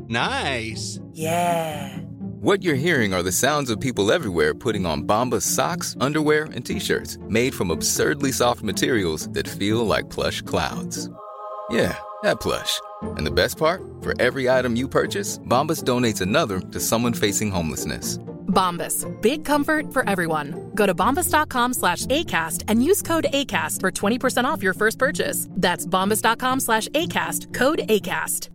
Nice. Yeah. What you're hearing are the sounds of people everywhere putting on Bombas socks, underwear, and T-shirts made from absurdly soft materials that feel like plush clouds. Yeah, that plush. And the best part? For every item you purchase, Bombas donates another to someone facing homelessness. Bombas. Big comfort for everyone. Go to bombas.com/ACAST and use code ACAST for 20% off your first purchase. That's bombas.com/ACAST. Code ACAST.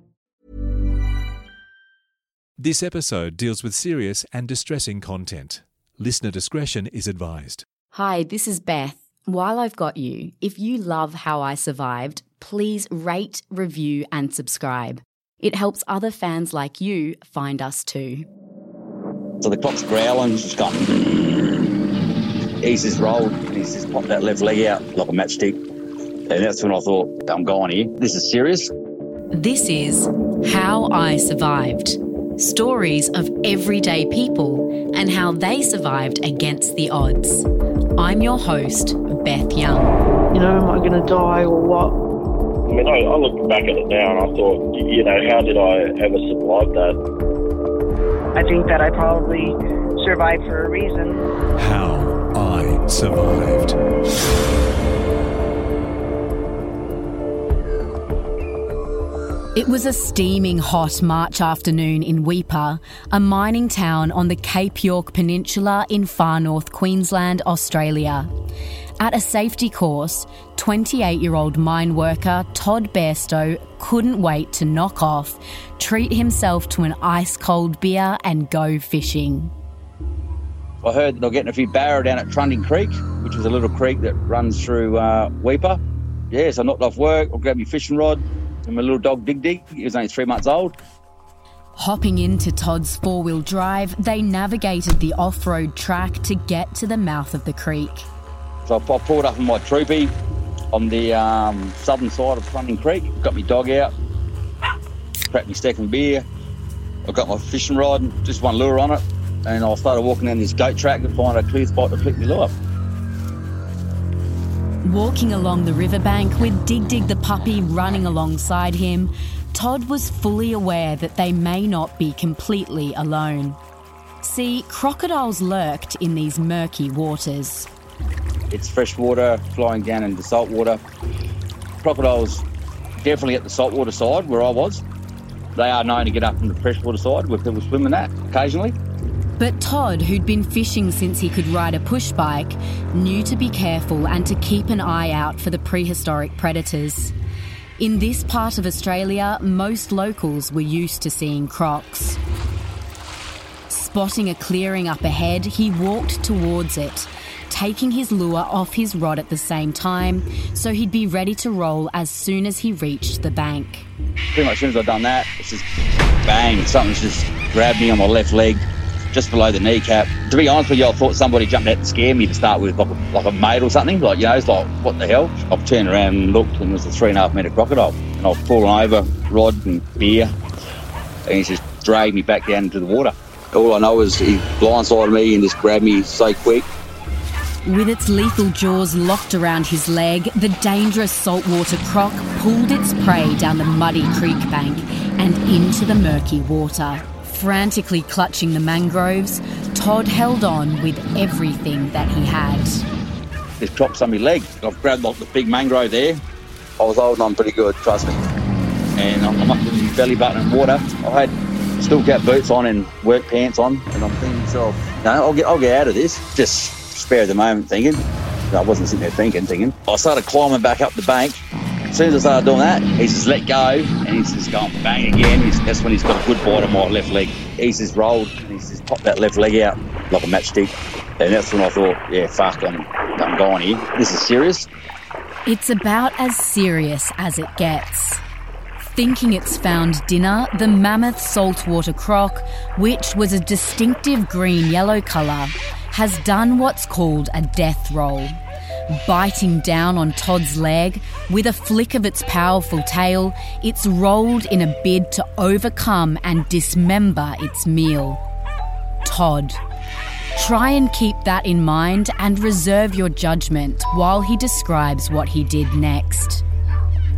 This episode deals with serious and distressing content. Listener discretion is advised. Hi, this is Beth. While I've got you, if you love How I Survived, please rate, review and subscribe. It helps other fans like you find us too. So the clock's growling, just gone. He's just rolled and he's just popped that left leg out like a matchstick. And that's when I thought, I'm going here. This is serious. This is How I Survived. Stories of everyday people and how they survived against the odds. I'm your host, Beth Young. You know, am I going to die or what? I mean, I look back at it now and I thought, you know, how did I ever survive that? I think that I probably survived for a reason. How I Survived. It was a steaming hot March afternoon in Weipa, a mining town on the Cape York Peninsula in far north Queensland, Australia. At a safety course, 28-year-old mine worker Todd Bairstow couldn't wait to knock off, treat himself to an ice-cold beer and go fishing. I heard they're getting a few barra down at Trunding Creek, which is a little creek that runs through Weipa. Yeah, so I knocked off work, I grabbed my fishing rod, and my little dog Dig Dig, he was only 3 months old. Hopping into Todd's four-wheel drive, they navigated the off-road track to get to the mouth of the creek. So I pulled up in my troopy on the southern side of Trunding Creek, got my dog out, cracked my second beer, I got my fishing rod, just one lure on it, and I started walking down this goat track to find a clear spot to flick my lure. Walking along the riverbank with Dig Dig the puppy running alongside him, Todd was fully aware that they may not be completely alone. See, crocodiles lurked in these murky waters. It's fresh water flowing down into salt water. Crocodiles definitely at the saltwater side where I was. They are known to get up from the freshwater side where people swim in that occasionally. But Todd, who'd been fishing since he could ride a push bike, knew to be careful and to keep an eye out for the prehistoric predators. In this part of Australia, most locals were used to seeing crocs. Spotting a clearing up ahead, he walked towards it, taking his lure off his rod at the same time, so he'd be ready to roll as soon as he reached the bank. Pretty much as soon as I'd done that, it's just bang, something's just grabbed me on my left leg, just below the kneecap. To be honest with you, I thought somebody jumped out to scare me to start with, like a mate or something. Like, you know, it's like, what the hell? I've turned around and looked, and it was a 3.5 metre crocodile. And I've fallen over, rod and beer, and he's just dragged me back down into the water. All I know is he blindsided me and just grabbed me so quick. With its lethal jaws locked around his leg, the dangerous saltwater croc pulled its prey down the muddy creek bank and into the murky water. Frantically clutching the mangroves, Todd held on with everything that he had. This crocs on my leg. I've grabbed like the big mangrove there. I was holding on pretty good, trust me. And I'm up to my belly button in water. I had still got boots on and work pants on, and I'm thinking to myself, no, I'll get out of this. Just spare the moment thinking. I wasn't sitting there thinking. I started climbing back up the bank. As soon as I started doing that, he's just let go and he's just gone bang again. That's when he's got a good bite on my left leg. He's just rolled and he's just popped that left leg out like a matchstick. And that's when I thought, yeah, fuck, I'm going here. This is serious. It's about as serious as it gets. Thinking it's found dinner, the mammoth saltwater croc, which was a distinctive green-yellow colour, has done what's called a death roll. Biting down on Todd's leg, with a flick of its powerful tail, it's rolled in a bid to overcome and dismember its meal. Todd. Try and keep that in mind and reserve your judgment while he describes what he did next.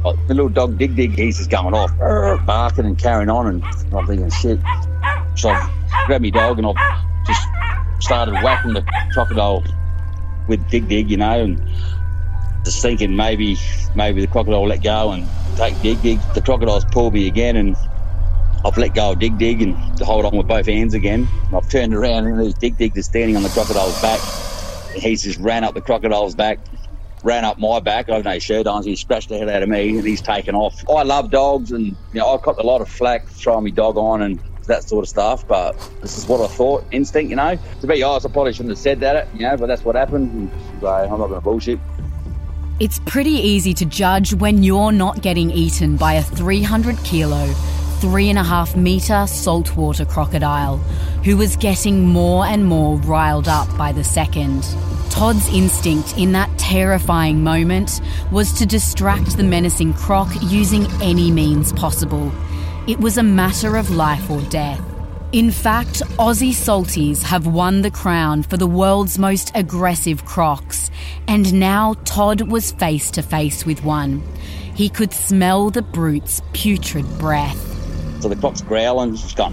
The little dog Dig Dig, he's just going off, barking and carrying on, and I'm thinking, shit. So I grabbed my dog and I just started whacking the crocodile with Dig Dig, you know, and just thinking maybe the crocodile will let go and take Dig Dig. The crocodile's pulled me again, and I've let go of Dig Dig and to hold on with both hands again. And I've turned around and there's Dig Dig just standing on the crocodile's back. And he's just ran up the crocodile's back, ran up my back. I have no shirt on, so he scratched the hell out of me and he's taken off. I love dogs, and you know, I copped a lot of flack throwing my dog on and that sort of stuff, but this is what I thought, instinct, you know. To be honest, I probably shouldn't have said that, you know, but that's what happened, and so I'm not going to bullshit. It's pretty easy to judge when you're not getting eaten by a 300-kilo, 3.5-metre saltwater crocodile who was getting more and more riled up by the second. Todd's instinct in that terrifying moment was to distract the menacing croc using any means possible. It was a matter of life or death. In fact, Aussie Salties have won the crown for the world's most aggressive crocs, and now Todd was face to face with one. He could smell the brute's putrid breath. So the croc's growling, just going,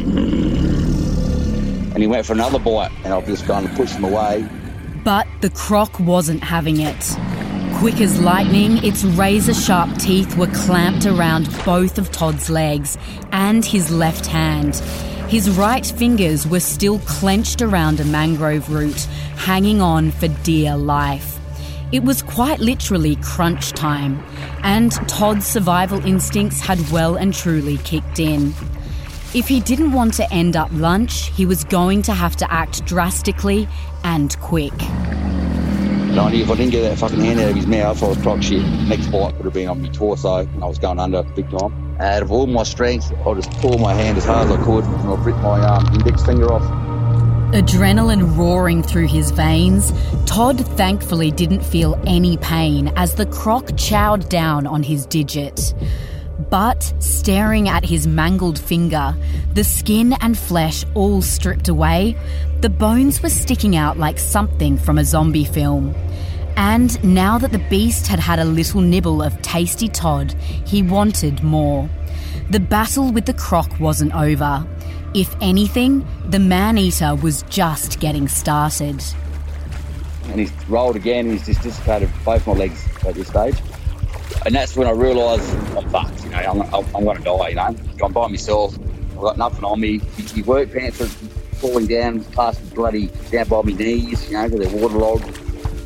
and he went for another bite, and I've just gone to push him away. But the croc wasn't having it. Quick as lightning, its razor-sharp teeth were clamped around both of Todd's legs and his left hand. His right fingers were still clenched around a mangrove root, hanging on for dear life. It was quite literally crunch time, and Todd's survival instincts had well and truly kicked in. If he didn't want to end up lunch, he was going to have to act drastically and quick. And I knew if I didn't get that fucking hand out of his mouth, I was croc shit. Next bite could have been on my torso, and I was going under big time. Out of all my strength, I just pulled my hand as hard as I could, and I ripped my index finger off. Adrenaline roaring through his veins, Todd thankfully didn't feel any pain as the croc chowed down on his digit. But staring at his mangled finger, the skin and flesh all stripped away, the bones were sticking out like something from a zombie film. And now that the beast had had a little nibble of tasty Todd, he wanted more. The battle with the croc wasn't over. If anything, the man-eater was just getting started. And he's rolled again, and he's just dissipated both my legs at this stage. And that's when I realised I'm fucked, you know, I'm going to die, you know. I'm by myself, I've got nothing on me. My work pants are falling down past bloody down by my knees, you know, because they're waterlogged.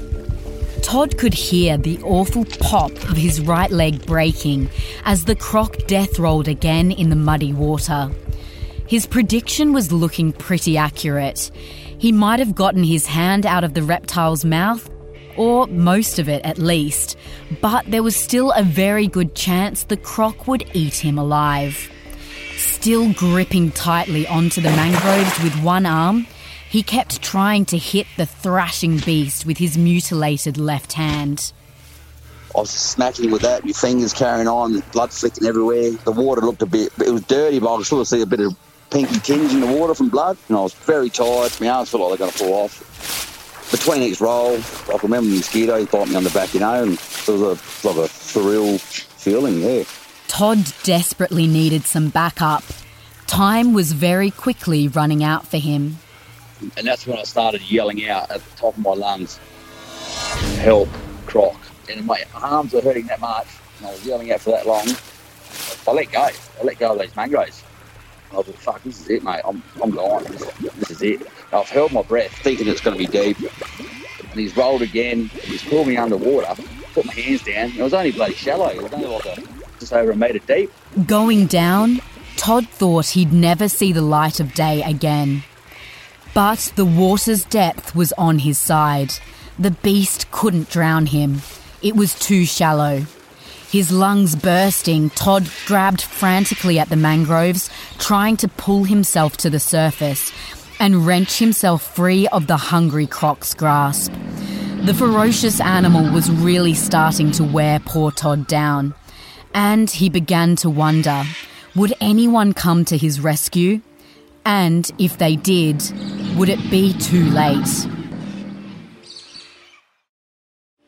Todd could hear the awful pop of his right leg breaking as the croc death rolled again in the muddy water. His prediction was looking pretty accurate. He might have gotten his hand out of the reptile's mouth, or most of it at least, but there was still a very good chance the croc would eat him alive. Still gripping tightly onto the mangroves with one arm, he kept trying to hit the thrashing beast with his mutilated left hand. I was smacking with that, my fingers carrying on, blood flicking everywhere. The water looked a bit, it was dirty, but I could sort of see a bit of pinky tinge in the water from blood. And I was very tired, my arms felt like they were going to fall off. Between each roll, I can remember the mosquitoes bite me on the back, you know, and it was like a surreal feeling, yeah. Todd desperately needed some backup. Time was very quickly running out for him. And that's when I started yelling out at the top of my lungs, help, croc. And my arms were hurting that much, and I was yelling out for that long. I let go of those mangroves. I was like, fuck, this is it, mate. I'm gone. This is it. I've held my breath, thinking it's going to be deep. And he's rolled again. He's pulled me underwater, put my hands down. It was only bloody shallow. It was only like just over a metre deep. Going down, Todd thought he'd never see the light of day again. But the water's depth was on his side. The beast couldn't drown him. It was too shallow. His lungs bursting, Todd grabbed frantically at the mangroves, trying to pull himself to the surface and wrench himself free of the hungry croc's grasp. The ferocious animal was really starting to wear poor Todd down, and he began to wonder, would anyone come to his rescue? And if they did, would it be too late?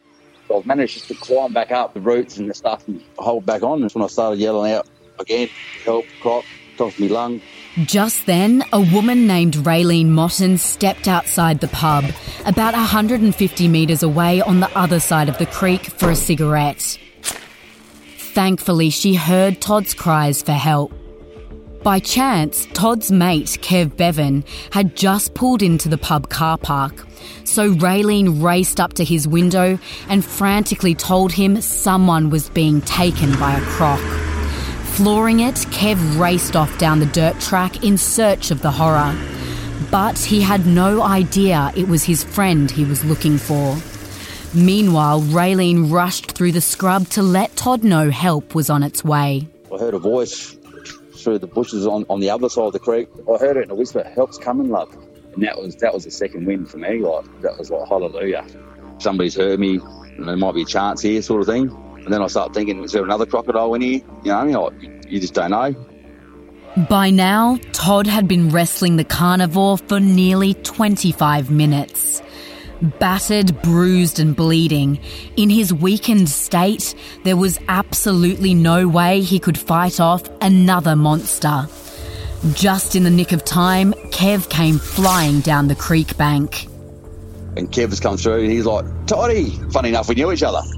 I've managed just to climb back up the roots and the stuff and hold back on. That's when I started yelling out again, help, Croc, top of me lung. Just then, a woman named Raylene Motton stepped outside the pub, about 150 metres away on the other side of the creek, for a cigarette. Thankfully, she heard Todd's cries for help. By chance, Todd's mate, Kev Bevan, had just pulled into the pub car park, so Raylene raced up to his window and frantically told him someone was being taken by a croc. Flooring it, Kev raced off down the dirt track in search of the horror. But he had no idea it was his friend he was looking for. Meanwhile, Raylene rushed through the scrub to let Todd know help was on its way. I heard a voice through the bushes on the other side of the creek. I heard it in a whisper, help's coming, love. And that was the second win for me. That was like, hallelujah. Somebody's heard me, and there might be a chance here, sort of thing. And then I start thinking, is there another crocodile in here? You just don't know. By now, Todd had been wrestling the carnivore for nearly 25 minutes. Battered, bruised and bleeding, in his weakened state, there was absolutely no way he could fight off another monster. Just in the nick of time, Kev came flying down the creek bank. And Kev has come through and he's like, Toddy! Funny enough, we knew each other.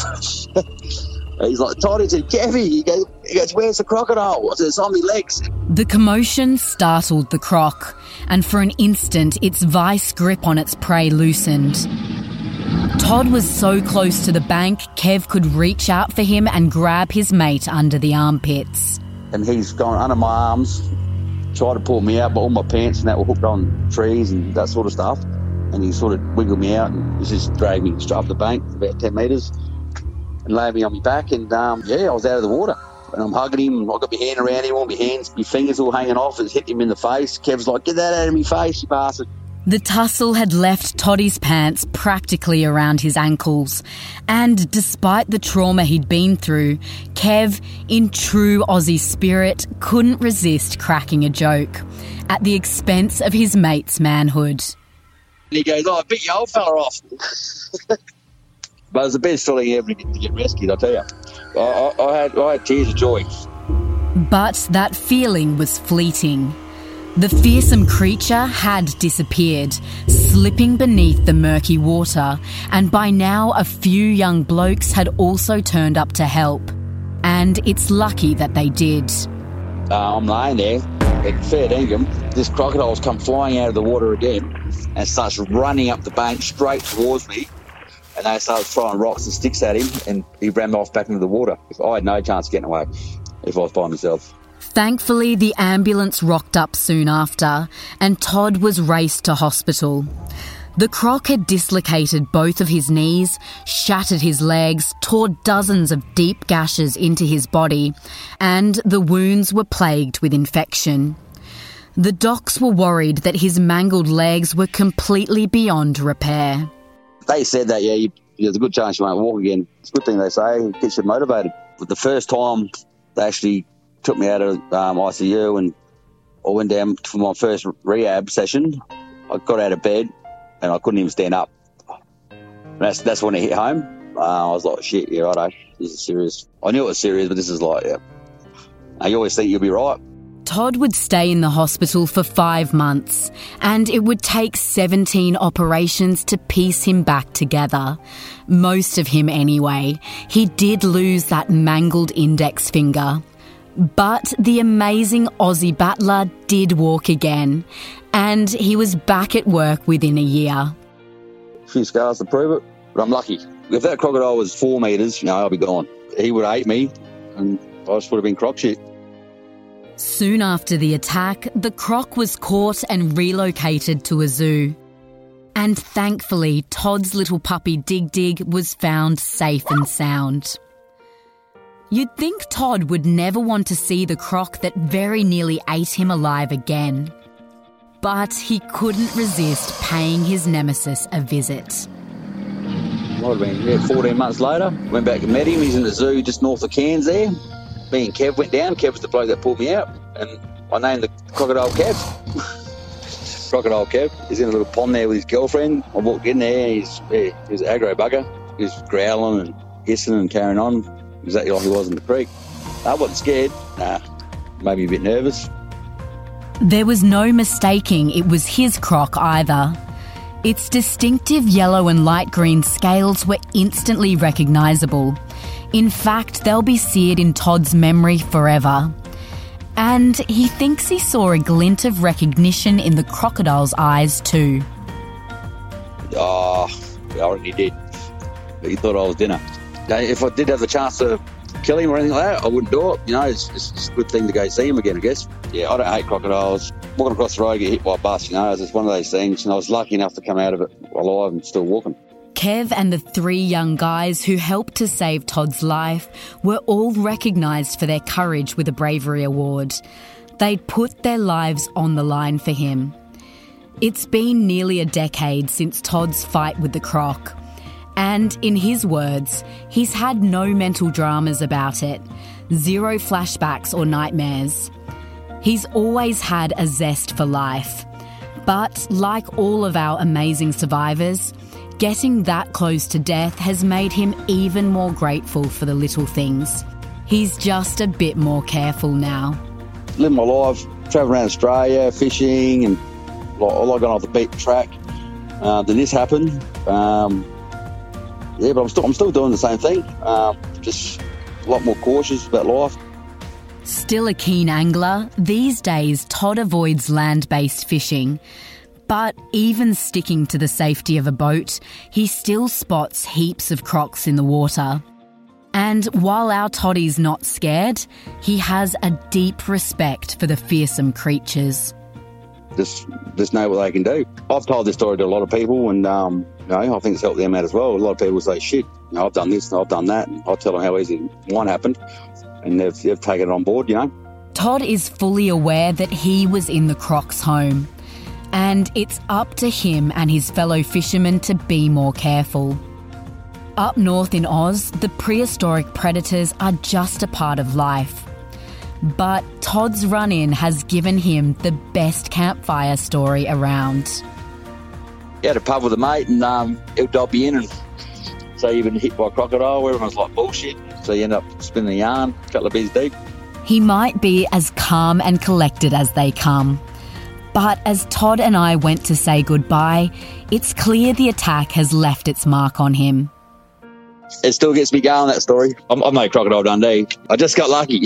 He's like, Toddy, to Kevy. He goes, where's the crocodile? I said, it's on my legs. The commotion startled the croc, and for an instant its vice grip on its prey loosened. Todd was so close to the bank, Kev could reach out for him and grab his mate under the armpits. And he's gone under my arms, tried to pull me out, but all my pants and that were hooked on trees and that sort of stuff. And he sort of wiggled me out and he just dragged me straight up the bank, about 10 metres, and laid me on my back. And I was out of the water. And I'm hugging him. I got my hand around him, all my hands, my fingers all hanging off. It's hit him in the face. Kev's like, get that out of my face, you bastard. The tussle had left Toddy's pants practically around his ankles. And despite the trauma he'd been through, Kev, in true Aussie spirit, couldn't resist cracking a joke at the expense of his mate's manhood. And he goes, I bit your old fella off. But it was the best feeling ever to get rescued, I tell you. I had tears of joy. But that feeling was fleeting. The fearsome creature had disappeared, slipping beneath the murky water, and by now a few young blokes had also turned up to help. And it's lucky that they did. I'm lying there at fair dinkum. This crocodile's come flying out of the water again and starts running up the bank straight towards me. And they started throwing rocks and sticks at him, and he ran off back into the water. I had no chance of getting away if I was by myself. Thankfully, the ambulance rocked up soon after, and Todd was raced to hospital. The croc had dislocated both of his knees, shattered his legs, tore dozens of deep gashes into his body, and the wounds were plagued with infection. The docs were worried that his mangled legs were completely beyond repair. They said that, there's a good chance you won't walk again. It's a good thing they say, it gets you motivated. But the first time they actually took me out of ICU and I went down for my first rehab session, I got out of bed and I couldn't even stand up. That's when it hit home. I was like, shit, yeah, righto, this is serious. I knew it was serious, but this is like, you always think you'll be right. Todd would stay in the hospital for 5 months, and it would take 17 operations to piece him back together. Most of him anyway. He did lose that mangled index finger. But the amazing Aussie battler did walk again, and he was back at work within a year. A few scars to prove it, but I'm lucky. If that crocodile was 4 metres, I'll be gone. He would have ate me, and I just would have been croc shit. Soon after the attack, the croc was caught and relocated to a zoo. And thankfully, Todd's little puppy Dig Dig was found safe and sound. You'd think Todd would never want to see the croc that very nearly ate him alive again. But he couldn't resist paying his nemesis a visit. Might have been 14 months later. Went back and met him. He's in the zoo just north of Cairns there. Me and Kev went down. Kev was the bloke that pulled me out. And I named the crocodile Kev. Crocodile Kev. He's in a little pond there with his girlfriend. I walked in there and he was an aggro bugger. he was growling and hissing and carrying on, exactly like he was in the creek. I wasn't scared. Maybe a bit nervous. There was no mistaking it was his croc either. Its distinctive yellow and light green scales were instantly recognisable. In fact, they'll be seared in Todd's memory forever. And he thinks he saw a glint of recognition in the crocodile's eyes too. Oh, I reckon he did. But he thought I was dinner. If I did have the chance to kill him or anything like that, I wouldn't do it. You know, it's a good thing to go see him again, I guess. Yeah, I don't hate crocodiles. Walking across the road, get hit by a bus, you know, it's one of those things. And I was lucky enough to come out of it alive and still walking. Kev and the 3 young guys who helped to save Todd's life were all recognised for their courage with a Bravery Award. They'd put their lives on the line for him. It's been nearly a decade since Todd's fight with the croc. And in his words, he's had no mental dramas about it, 0 flashbacks or nightmares. He's always had a zest for life. But like all of our amazing survivors, getting that close to death has made him even more grateful for the little things. He's just a bit more careful now. Living my life, travelling around Australia, fishing, and I like going off the beaten track. Then this happened. But I'm still doing the same thing. Just a lot more cautious about life. Still a keen angler, these days Todd avoids land-based fishing. But even sticking to the safety of a boat, he still spots heaps of crocs in the water. And while our Toddy's not scared, he has a deep respect for the fearsome creatures. Just know what they can do. I've told this story to a lot of people, and I think it's helped them out as well. A lot of people say, shit, I've done this and I've done that, and I tell them how easy one happened, and they've taken it on board, you know. Todd is fully aware that he was in the croc's home, and it's up to him and his fellow fishermen to be more careful. Up north in Oz, the prehistoric predators are just a part of life. But Todd's run-in has given him the best campfire story around. He had a pub with a mate, and he'll dob you in, and so you've been hit by a crocodile. Everyone's like, bullshit. So you end up spinning a yarn, a couple of beers deep. He might be as calm and collected as they come. But as Todd and I went to say goodbye, it's clear the attack has left its mark on him. It still gets me going, that story. I'm no Crocodile Dundee. I just got lucky.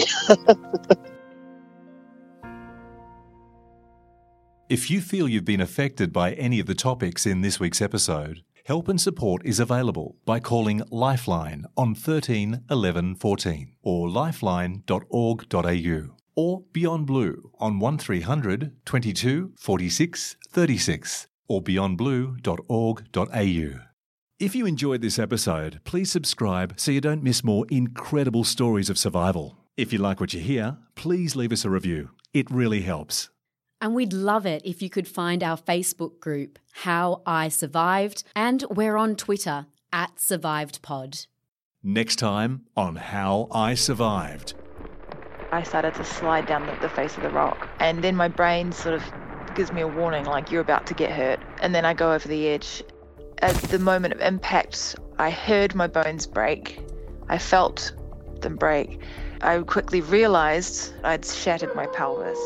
If you feel you've been affected by any of the topics in this week's episode, help and support is available by calling Lifeline on 13 11 14 or lifeline.org.au or Beyond Blue on 1300 22 46 36 or beyondblue.org.au. If you enjoyed this episode, please subscribe so you don't miss more incredible stories of survival. If you like what you hear, please leave us a review. It really helps. And we'd love it if you could find our Facebook group, How I Survived, and we're on Twitter, @SurvivedPod. Next time on How I Survived. I started to slide down the face of the rock, and then my brain sort of gives me a warning, like, you're about to get hurt. And then I go over the edge. At the moment of impact, I heard my bones break. I felt them break. I quickly realised I'd shattered my pelvis.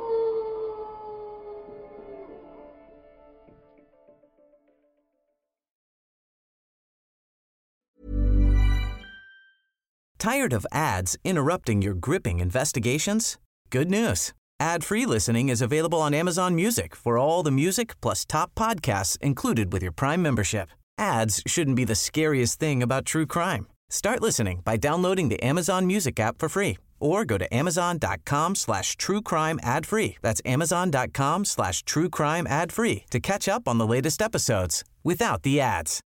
Tired of ads interrupting your gripping investigations? Good news. Ad-free listening is available on Amazon Music for all the music plus top podcasts included with your Prime membership. Ads shouldn't be the scariest thing about true crime. Start listening by downloading the Amazon Music app for free or go to amazon.com/truecrime ad-free. That's amazon.com/truecrime ad-free to catch up on the latest episodes without the ads.